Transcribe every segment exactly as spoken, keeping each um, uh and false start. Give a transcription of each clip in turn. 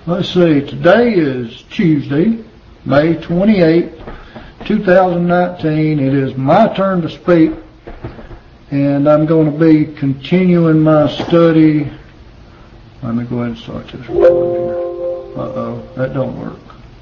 Let's see, today is Tuesday, May twenty-eighth, two thousand nineteen. It is my turn to speak, and I'm going to be continuing my study. Let me go ahead and start this recording here. Uh-oh, that don't work.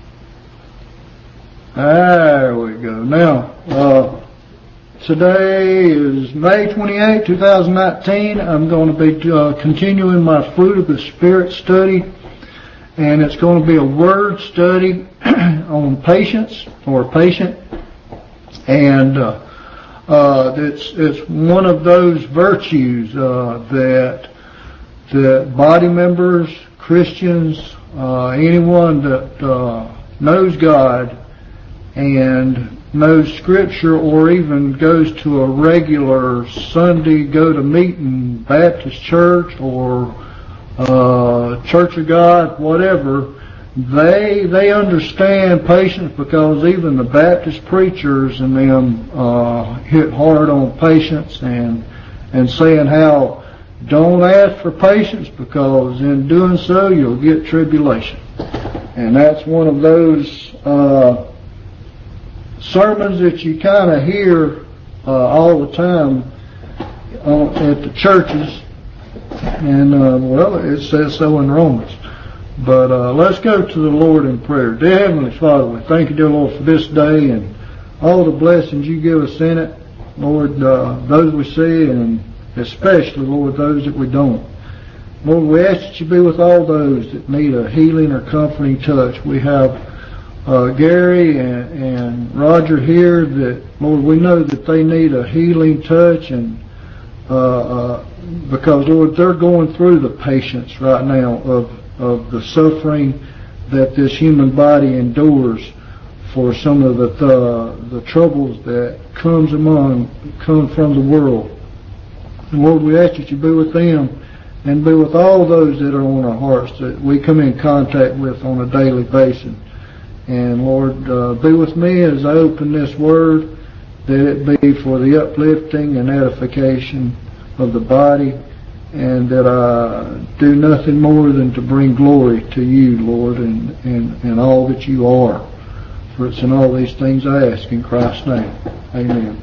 There we go. Now, uh, today is May twenty-eighth, two thousand nineteen. I'm going to be uh, continuing my Fruit of the Spirit study. And it's going to be a word study on patience or patient. And uh, uh, it's it's one of those virtues uh, that that body members, Christians, uh, anyone that uh, knows God and knows Scripture, or even goes to a regular Sunday go to meeting Baptist church or Uh, Church of God, whatever, they they understand patience, because even the Baptist preachers and them uh, hit hard on patience and and saying how don't ask for patience, because in doing so you'll get tribulation. And that's one of those uh, sermons that you kind of hear uh, all the time uh, at the churches. And, uh, well, it says so in Romans. But uh, let's go to the Lord in prayer. Dear Heavenly Father, we thank you, dear Lord, for this day and all the blessings you give us in it. Lord, uh, those we see, and especially, Lord, those that we don't. Lord, we ask that you be with all those that need a healing or comforting touch. We have uh, Gary and, and Roger here that, Lord, we know that they need a healing touch, and uh, uh because, Lord, they're going through the patience right now of, of the suffering that this human body endures for some of the, the, the troubles that comes among, come from the world. And Lord, we ask that you be with them and be with all those that are on our hearts that we come in contact with on a daily basis. And Lord, uh, be with me as I open this word, that it be for the uplifting and edification of the body, and that I do nothing more than to bring glory to you, Lord, and, and, and all that you are. For it's in all these things I ask in Christ's name. Amen.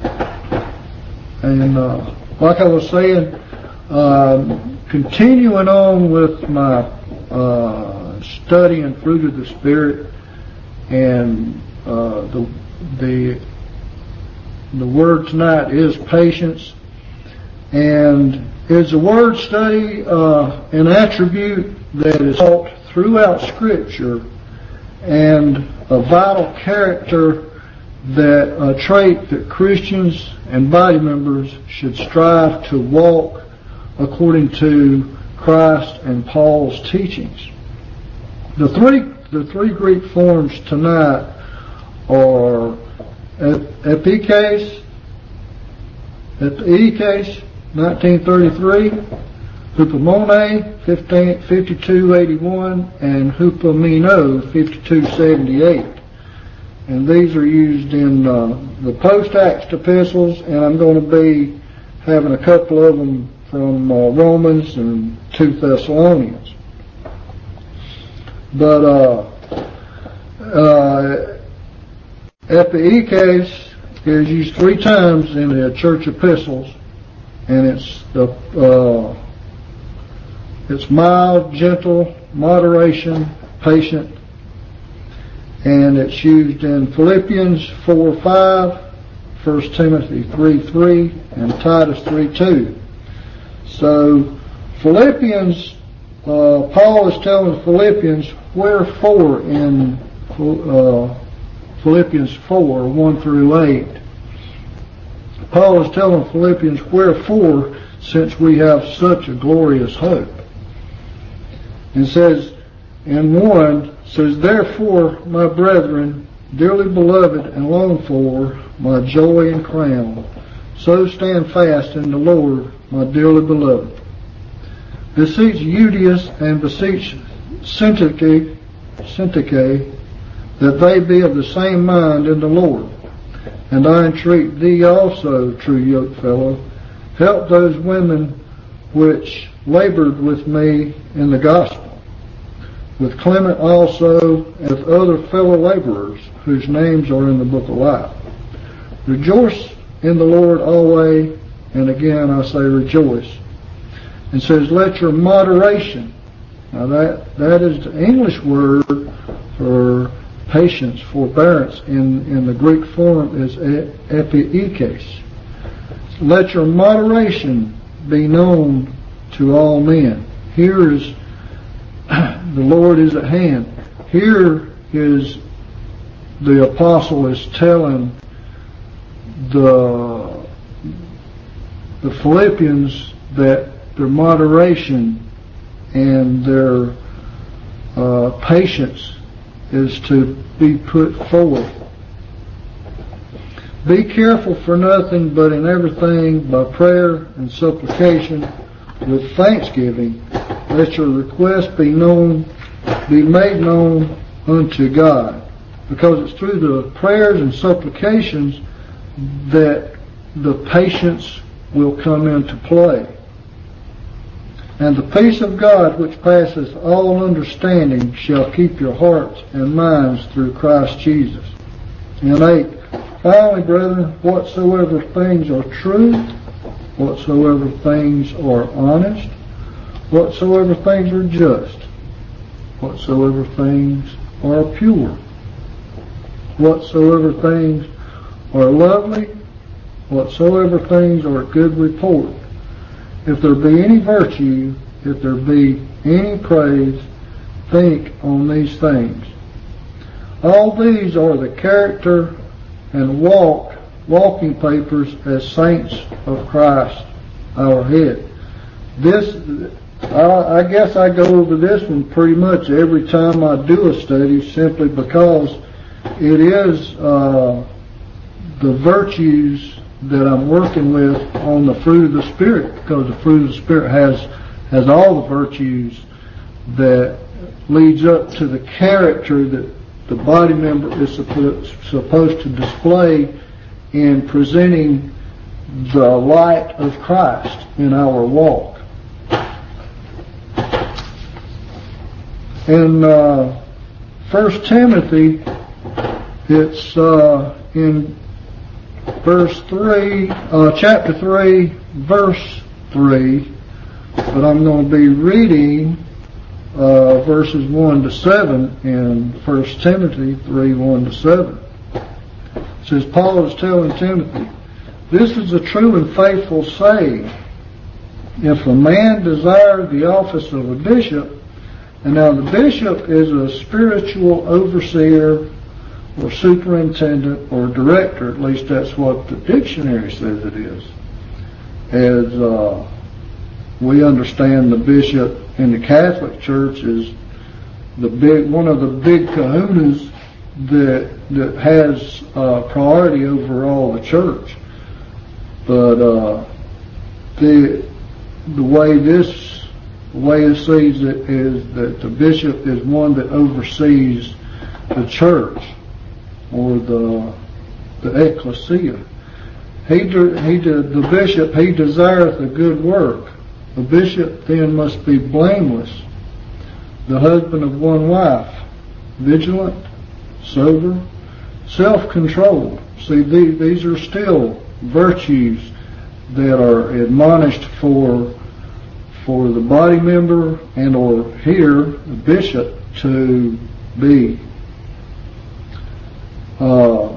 And uh, like I was saying, um, continuing on with my uh, study and Fruit of the Spirit, and uh, the the the word tonight is patience. And it's a word study, uh, an attribute that is taught throughout Scripture, and a vital character, that a trait that Christians and body members should strive to walk according to Christ and Paul's teachings. The three the three Greek forms tonight are epikes, epikes, nineteen thirty-three, hupomone, fifty-two eighty-one, and hupomeno, fifty-two seventy-eight. And these are used in uh, the post-Acts epistles, and I'm going to be having a couple of them from uh, Romans and two Thessalonians. But uh, uh, epikes is used three times in the church epistles. And it's the uh, it's mild, gentle, moderation, patient, and it's used in Philippians four five, First Timothy three three, and Titus three two. So Philippians, uh, Paul is telling the Philippians, wherefore in uh, Philippians four one through eight. Paul is telling Philippians, wherefore, since we have such a glorious hope. And says, in one, says, therefore, my brethren, dearly beloved and longed for, my joy and crown, so stand fast in the Lord, my dearly beloved. Beseech Euodias and beseech Syntyche, Syntyche, that they be of the same mind in the Lord. And I entreat thee also, true yokefellow, help those women which labored with me in the gospel. with Clement also, and with other fellow laborers whose names are in the book of life. Rejoice in the Lord always, and again I say rejoice. And says, let your moderation, now that, that is the English word for patience, forbearance, in, in the Greek form is epieikes. Let your moderation be known to all men. Here is, the Lord is at hand. Here is, the apostle is telling the, the Philippians that their moderation and their uh, patience is to be put forth. Be careful for nothing, but in everything by prayer and supplication with thanksgiving, let your request be known, be made known unto God. Because it's through the prayers and supplications that the patience will come into play. And the peace of God, which passeth all understanding, shall keep your hearts and minds through Christ Jesus. And eight, finally, brethren, whatsoever things are true, whatsoever things are honest, whatsoever things are just, whatsoever things are pure, whatsoever things are lovely, whatsoever things are of good report, if there be any virtue, if there be any praise, think on these things. All these are the character and walk, walking papers as saints of Christ, our head. This, I, I guess I go over this one pretty much every time I do a study, simply because it is uh, the virtues that I'm working with on the fruit of the Spirit, because the fruit of the Spirit has has all the virtues that leads up to the character that the body member is supposed to display in presenting the light of Christ in our walk. In uh, First Timothy, it's uh, in verse three, uh, chapter three, verse three, but I'm going to be reading uh, verses one to seven in First Timothy three, one to seven. It says, Paul is telling Timothy, this is a true and faithful saying. If a man desire the office of a bishop, and now the bishop is a spiritual overseer or superintendent or director, at least that's what the dictionary says it is. As uh, we understand, the bishop in the Catholic Church is the big, one of the big kahunas that that has uh, priority over all the church. But uh, the the way this the way it sees it is that the bishop is one that oversees the church, or the the ecclesia. He de, he de, the bishop he desireth a good work. The bishop then must be blameless, the husband of one wife, vigilant, sober, self-controlled. See, these, these are still virtues that are admonished for for the body member and or here the bishop to be. Uh,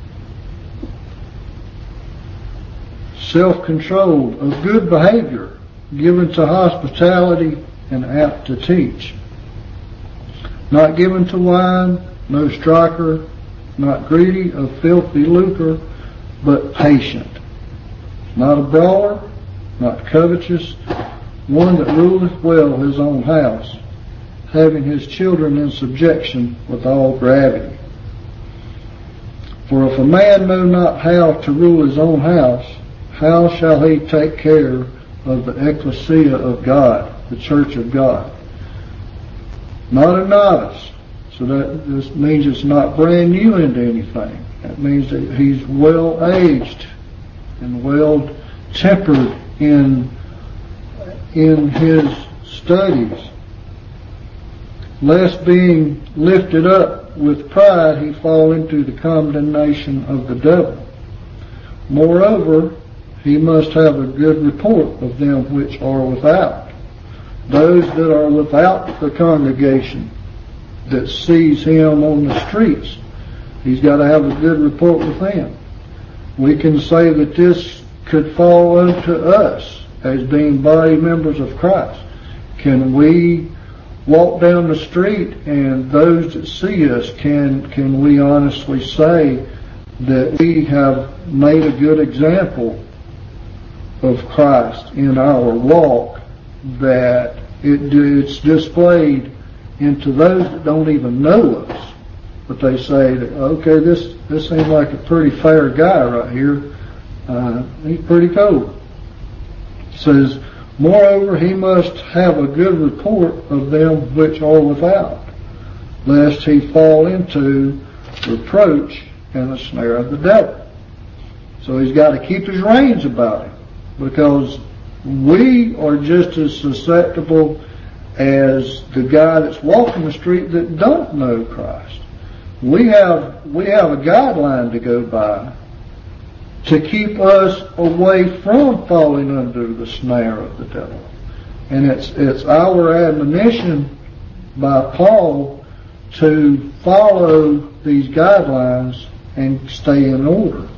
self-controlled, of good behavior, given to hospitality, and apt to teach. Not given to wine, no striker, not greedy of filthy lucre, but patient. Not a brawler, not covetous, one that ruleth well his own house, having his children in subjection with all gravity. For if a man know not how to rule his own house, how shall he take care of the ecclesia of God, the church of God? Not a novice. So that this means it's not brand new into anything. That means that he's well aged and well tempered in in his studies. lest being lifted up with pride he fall into the condemnation of the devil. Moreover, he must have a good report of them which are without, those that are without the congregation, that sees him on the streets. He's got to have a good report with them. We can say that this could fall unto us as being body members of Christ. Can we walk down the street and those that see us, can can we honestly say that we have made a good example of Christ in our walk, that it, it's displayed into those that don't even know us, but they say that, okay, this this seems like a pretty fair guy right here. Uh, he's pretty cool. It says, moreover, he must have a good report of them which are without, lest he fall into reproach and the snare of the devil. So he's got to keep his reins about him, because we are just as susceptible as the guy that's walking the street that don't know Christ. We have we have a guideline to go by to keep us away from falling under the snare of the devil. And it's it's our admonition by Paul to follow these guidelines and stay in order.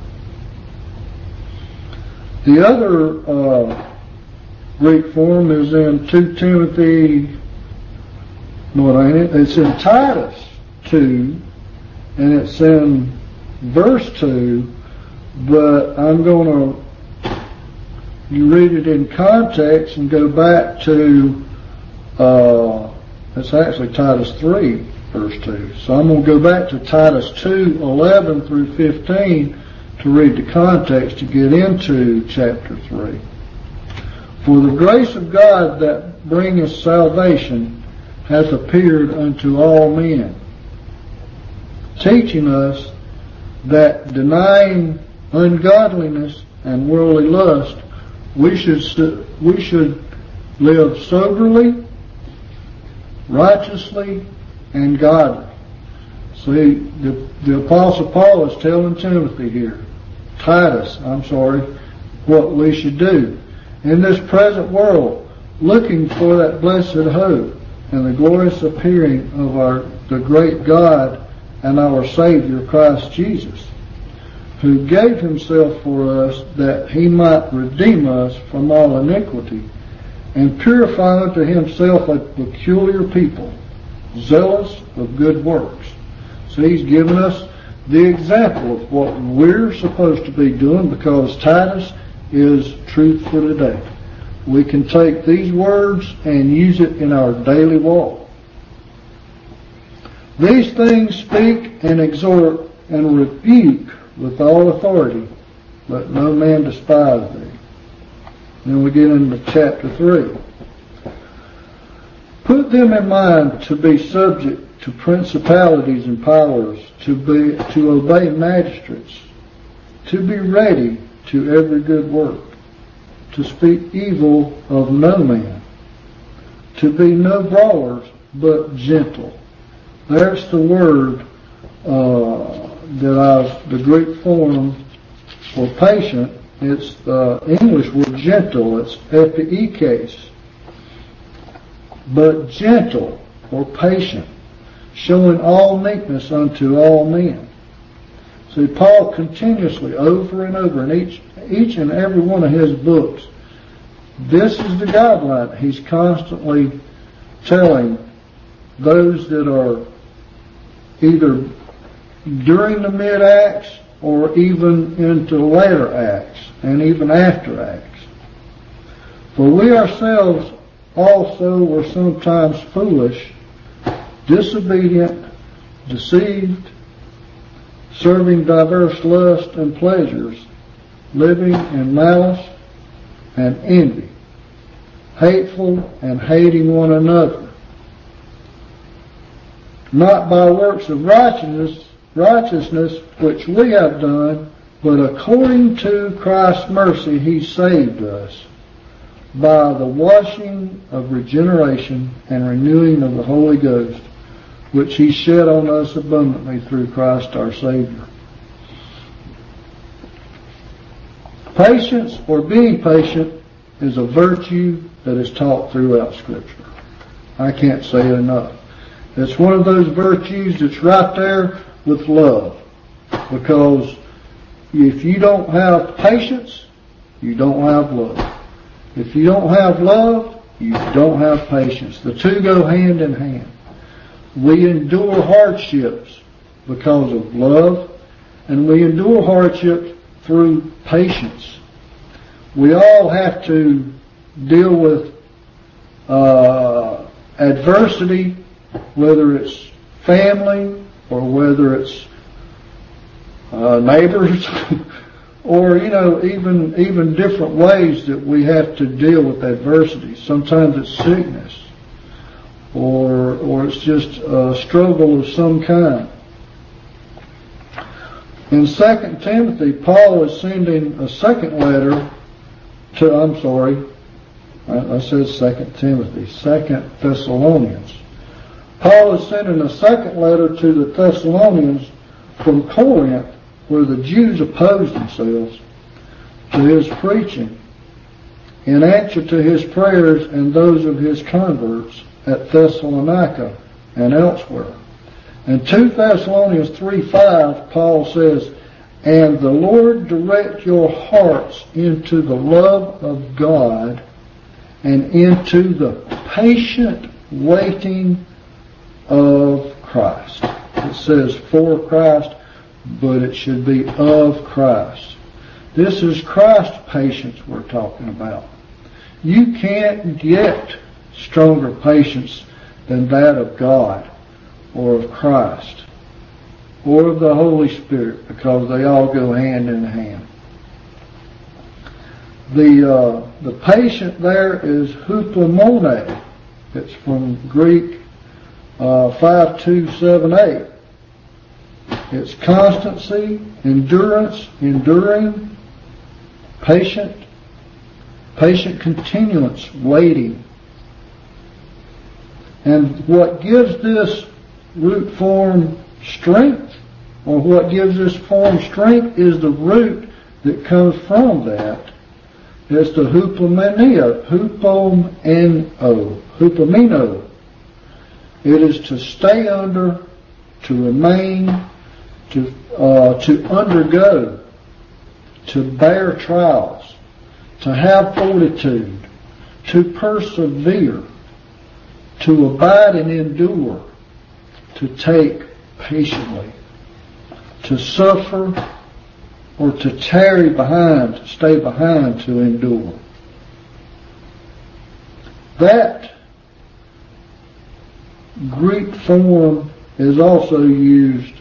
The other uh, Greek form is in Second Timothy, no, it ain't it? It's in Titus two, and it's in verse two, but I'm going to, you read it in context and go back to, uh, it's actually Titus three, verse two. So I'm going to go back to Titus two, eleven through fifteen to read the context to get into chapter three. For the grace of God that bringeth salvation hath appeared unto all men, teaching us that denying ungodliness and worldly lust, we should we should live soberly, righteously, and godly. See, the, the Apostle Paul is telling Timothy here, Titus, I'm sorry, what we should do in this present world, looking for that blessed hope and the glorious appearing of our the great God and our Savior Christ Jesus, who gave himself for us that he might redeem us from all iniquity and purify unto himself a peculiar people, zealous of good works. So he's given us the example of what we're supposed to be doing, because Titus is truth for today. We can take these words and use it in our daily walk. These things speak and exhort and rebuke with all authority. Let no man despise thee. Then we get into chapter three. Put them in mind to be subject to principalities and powers, to be to obey magistrates, to be ready to every good work, to speak evil of no man, to be no brawlers, but gentle. There's the word uh, that I've, the Greek form for patient. It's the English word gentle. It's epikes. But gentle or patient, showing all meekness unto all men. See, Paul continuously, over and over, in each each and every one of his books, this is the guideline he's constantly telling those that are either during the mid-Acts or even into later Acts and even after Acts. For we ourselves also were sometimes foolish, disobedient, deceived, serving diverse lusts and pleasures, living in malice and envy, hateful and hating one another. Not by works of righteousness, righteousness which we have done, but according to Christ's mercy he saved us, by the washing of regeneration and renewing of the Holy Ghost, which he shed on us abundantly through Christ our Savior. Patience, or being patient, is a virtue that is taught throughout Scripture. I can't say it enough. It's one of those virtues that's right there with love. Because if you don't have patience, you don't have love. If you don't have love, you don't have patience. The two go hand in hand. We endure hardships because of love, and we endure hardships through patience. We all have to deal with uh, adversity, whether it's family or whether it's uh, neighbors or, you know, even even different ways that we have to deal with adversity. Sometimes it's sickness, or or it's just a struggle of some kind. In Second Timothy, Paul is sending a second letter to, I'm sorry, I, I said Second Timothy, Second Thessalonians. Paul is sending a second letter to the Thessalonians from Corinth, where the Jews opposed themselves to his preaching, in answer to his prayers and those of his converts at Thessalonica and elsewhere. In Second Thessalonians three five, Paul says, "And the Lord direct your hearts into the love of God and into the patient waiting of Christ." It says for Christ, but it should be of Christ. This is Christ's patience we're talking about. You can't get stronger patience than that of God, or of Christ, or of the Holy Spirit, because they all go hand in hand. The uh, the patient there is hupomone. It's from Greek uh, five two seven eight. It's constancy, endurance, enduring, patient, patient continuance, waiting. And what gives this root form strength, or what gives this form strength, is the root that comes from that. It's the hupomeno, hupomeno, hupomeno. It is to stay under, to remain, to uh, to undergo, to bear trials, to have fortitude, to persevere, to abide and endure, to take patiently, to suffer, or to tarry behind, to stay behind, to endure. That Greek form is also used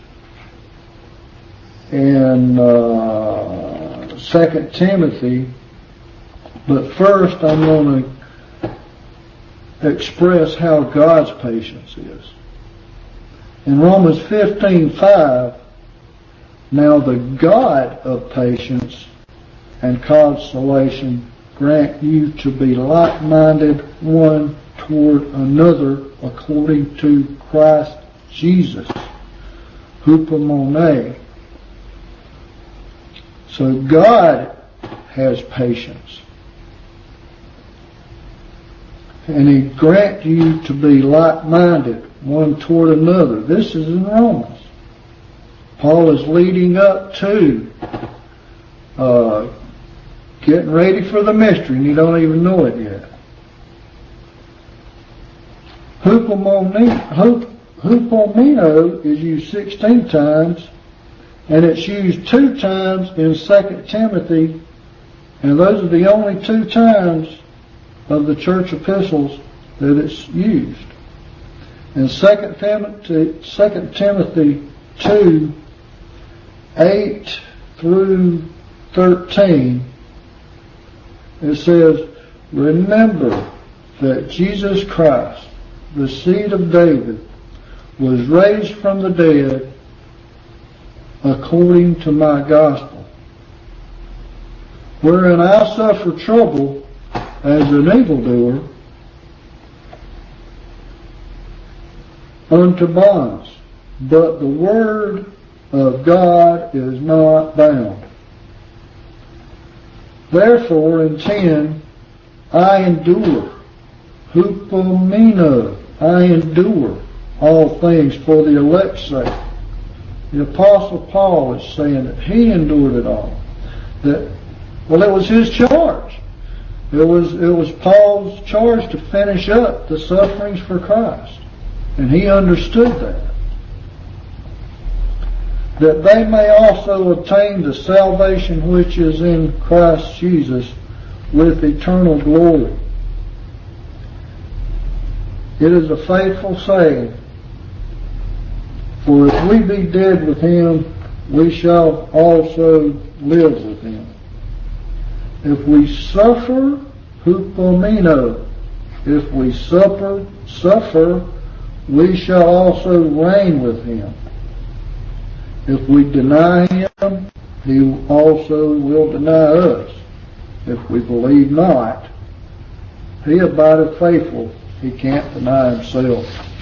in uh, Second Timothy, but first I'm going to express how God's patience is. In Romans fifteen five, "Now the God of patience and consolation grant you to be like-minded one toward another according to Christ Jesus." Hupomone. So God has patience. And He grant you to be like-minded one toward another. This is in Romans. Paul is leading up to uh, getting ready for the mystery, and you don't even know it yet. Hupomone, hupomeno is used sixteen times, and it's used two times in Second Timothy, and those are the only two times of the church epistles that it's used. In Second Timothy, Second Timothy two, eight through thirteen, it says, "Remember that Jesus Christ, the seed of David, was raised from the dead according to my gospel, wherein I suffer trouble as an evildoer, unto bonds, but the word of God is not bound. Therefore, in ten, I endure, hupomeno, I endure all things for the elect's sake. The Apostle Paul is saying that he endured it all. That, well, it was his charge. It was, it was Paul's charge to finish up the sufferings for Christ. And he understood that. That they may also obtain the salvation which is in Christ Jesus with eternal glory. It is a faithful saying, for if we be dead with him, we shall also live with him. If we suffer, hupomeno, if we suffer, suffer, we shall also reign with him. If we deny him, he also will deny us. If we believe not, he abideth faithful. He can't deny himself.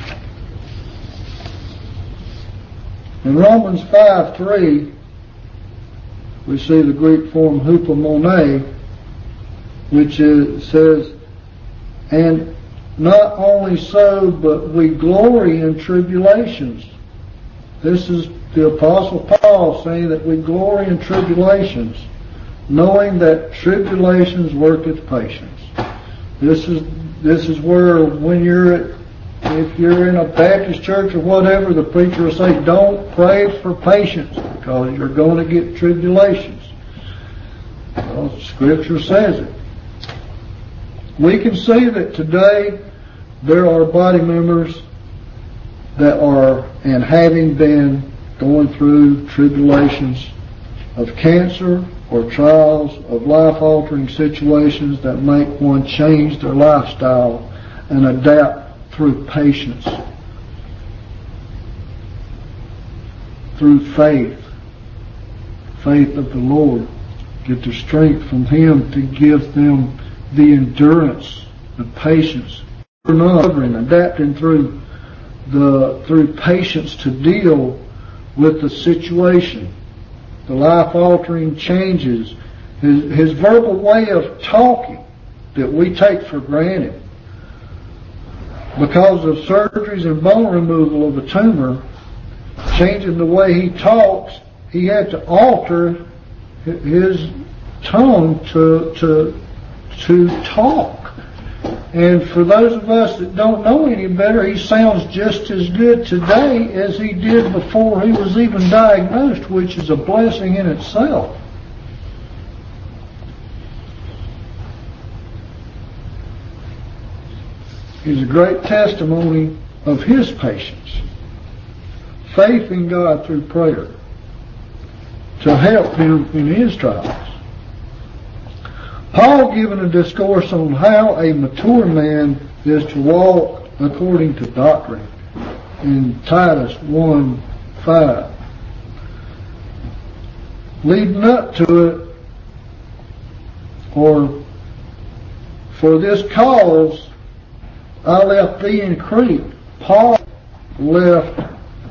In Romans five three, we see the Greek form hupomone, which is, says, and not only so, but we glory in tribulations. This is the Apostle Paul saying that we glory in tribulations, knowing that tribulations worketh patience. This is this is where when you're at, if you're in a Baptist church or whatever, the preacher will say, don't pray for patience because you're going to get tribulations. Well, Scripture says it. We can see that today there are body members that are, and having been going through tribulations of cancer or trials of life-altering situations that make one change their lifestyle and adapt through patience, through faith, faith of the Lord, get their strength from Him to give them the endurance, the patience, recovering, adapting through the through patience to deal with the situation, the life-altering changes, his, his verbal way of talking that we take for granted. Because of surgeries and bone removal of a tumor, changing the way he talks, he had to alter his tone to to to talk. And for those of us that don't know any better, he sounds just as good today as he did before he was even diagnosed, which is a blessing in itself. Is a great testimony of his patience, faith in God through prayer to help him in his trials. Paul given a discourse on how a mature man is to walk according to doctrine in Titus one five. Leading up to it, or for this cause I left thee in Crete. Paul left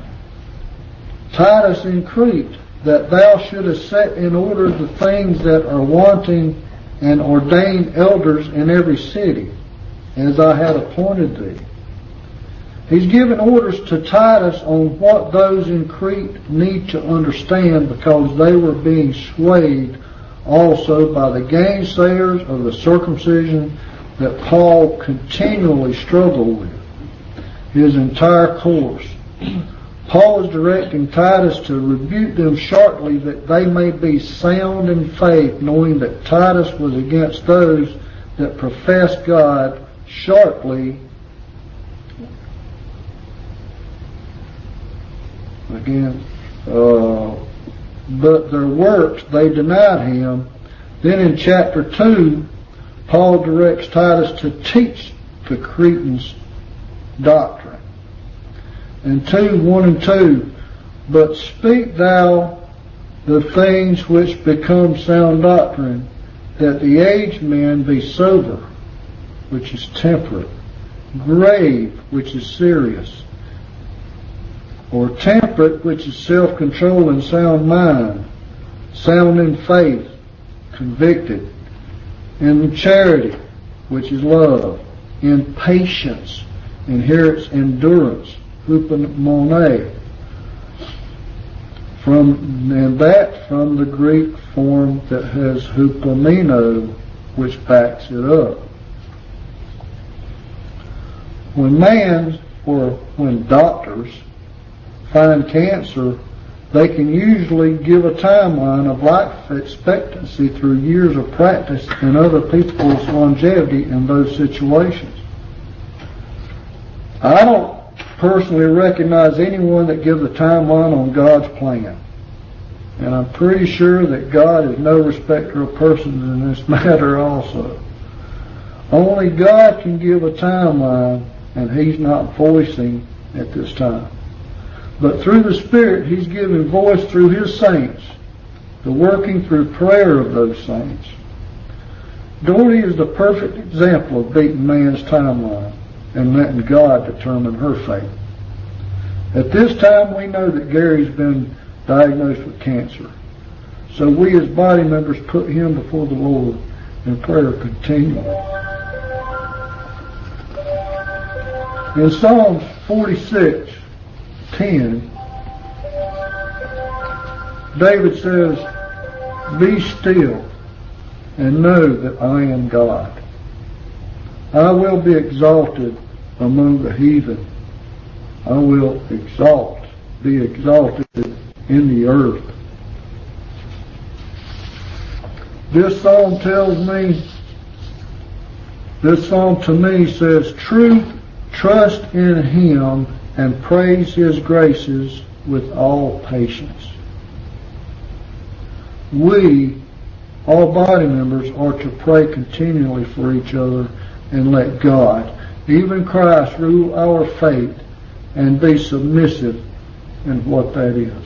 Titus in Crete, that thou shouldest set in order the things that are wanting, and ordain elders in every city, as I had appointed thee. He's given orders to Titus on what those in Crete need to understand, because they were being swayed also by the gainsayers of the circumcision that Paul continually struggled with his entire course. Paul is directing Titus to rebuke them sharply, that they may be sound in faith, knowing that Titus was against those that profess God sharply, again, uh, but their works they denied him. Then in chapter two, Paul directs Titus to teach the Cretans doctrine. And two, one and two, but speak thou the things which become sound doctrine, that the aged men be sober, which is temperate, grave, which is serious, or temperate, which is self-control and sound mind, sound in faith, convicted, in charity, which is love, in patience, inherits endurance, hupomone, from and that from the Greek form that has hupomeno, which backs it up. When man, or when doctors find cancer, they can usually give a timeline of life expectancy through years of practice and other people's longevity in those situations. I don't personally recognize anyone that gives a timeline on God's plan. And I'm pretty sure that God is no respecter of persons in this matter also. Only God can give a timeline, and He's not voicing at this time. But through the Spirit, He's giving voice through His saints, the working through prayer of those saints. Dorothy is the perfect example of beating man's timeline and letting God determine her fate. At this time, we know that Gary's been diagnosed with cancer. So we as body members put him before the Lord in prayer continually. In Psalm forty-six, ten, David says, "Be still and know that I am God. I will be exalted among the heathen. I will exalt, be exalted in the earth." This psalm tells me, this psalm to me says, truth, trust in Him, and praise His graces with all patience. We, all body members, are to pray continually for each other and let God, even Christ, rule our fate and be submissive in what that is.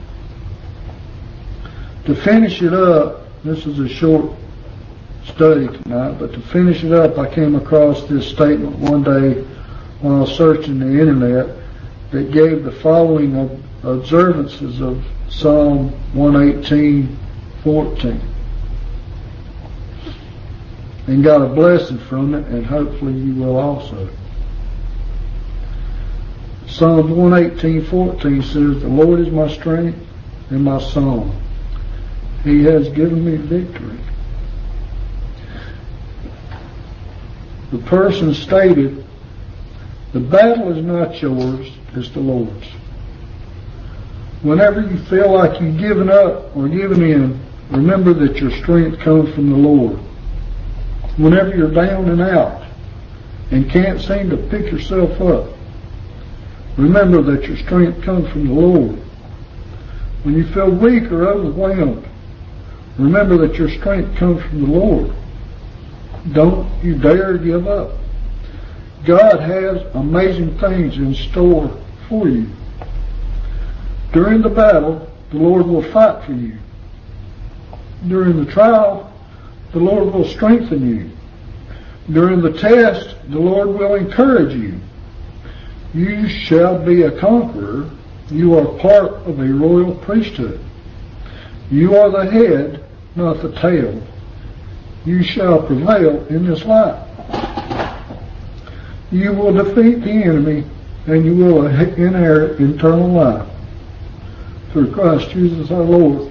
To finish it up, this is a short study tonight, but to finish it up, I came across this statement one day when I was searching the internet that gave the following observances of Psalm one eighteen, fourteen. And got a blessing from it, and hopefully you will also. Psalm one eighteen, fourteen says, "The Lord is my strength and my song. He has given me victory." The person stated, "The battle is not yours, it's the Lord's." Whenever you feel like you've given up or given in, remember that your strength comes from the Lord. Whenever you're down and out and can't seem to pick yourself up, remember that your strength comes from the Lord. When you feel weak or overwhelmed, remember that your strength comes from the Lord. Don't you dare give up. God has amazing things in store for you. During the battle, the Lord will fight for you. During the trial, the Lord will strengthen you. During the test, the Lord will encourage you. You shall be a conqueror. You are part of a royal priesthood. You are the head, not the tail. You shall prevail in this life. You will defeat the enemy, and you will inherit eternal life through Christ Jesus our Lord.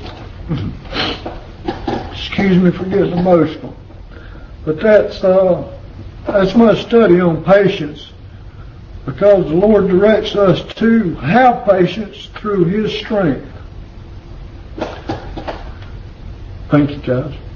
Excuse me for getting emotional, but that's uh, that's my study on patience, because the Lord directs us to have patience through His strength. Thank you, guys.